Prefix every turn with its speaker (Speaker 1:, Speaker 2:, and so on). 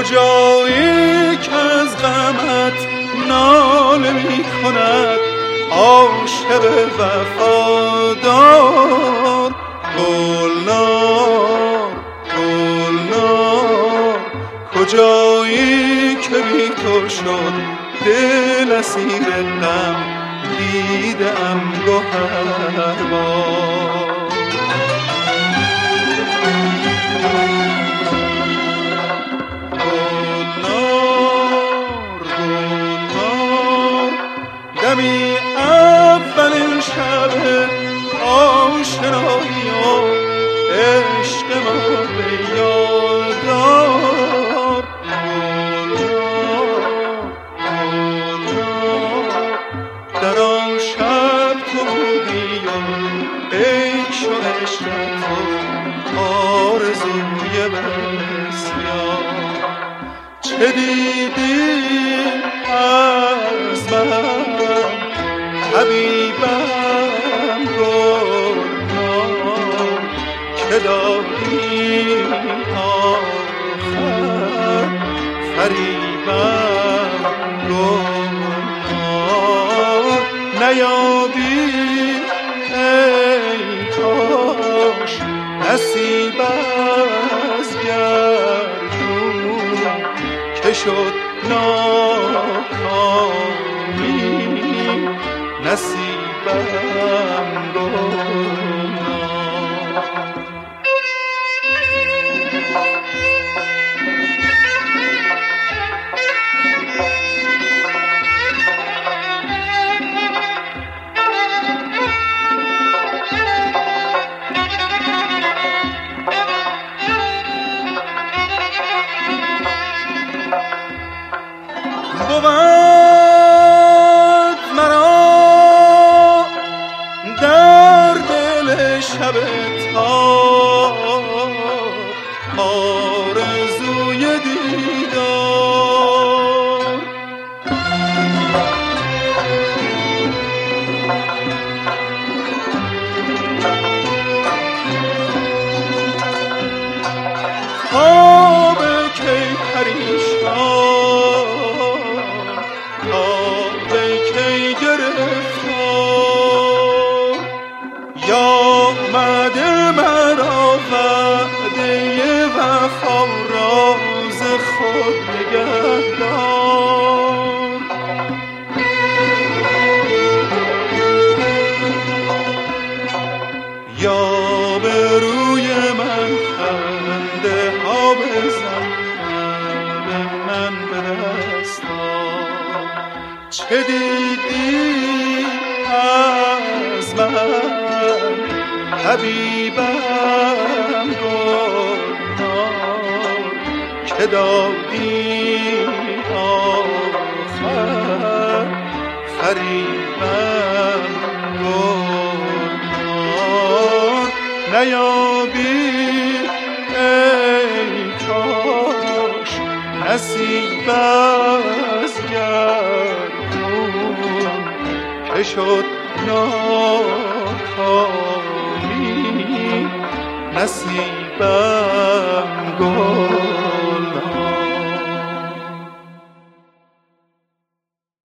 Speaker 1: کجایی که از غمت ناله می کند عاشق وفادار؟ گلنار گلنار کجایی که بی تو شد دل اسیر غم دیدم گوهربار. دمی اولین شب آشنایی و عشق ما به یاد آر. در آن شب تو بودی و عیش و عشرت و آرزوی بسیار. چه دیدی از من حبیبم گلنار که دادی آخر فریبم گلنار. نیابی ای کاش نصیب از گردون که شد ناکامی نصیبم گلنار. بود مرا در دل شب تار آرزوی دیدار. خواب کی پریشان خواب کی گرفتار. یا آمده مرا وعده وفا راز خود نگهدار. یا به روی من خنده ها بزن به من به دست آر. چه دیدی از من حبیبم گلنار که دادی آخر فریبم گلنار. نیابی ای کاش نصیب از گردون که شد ناکامی نصیبم گلنار.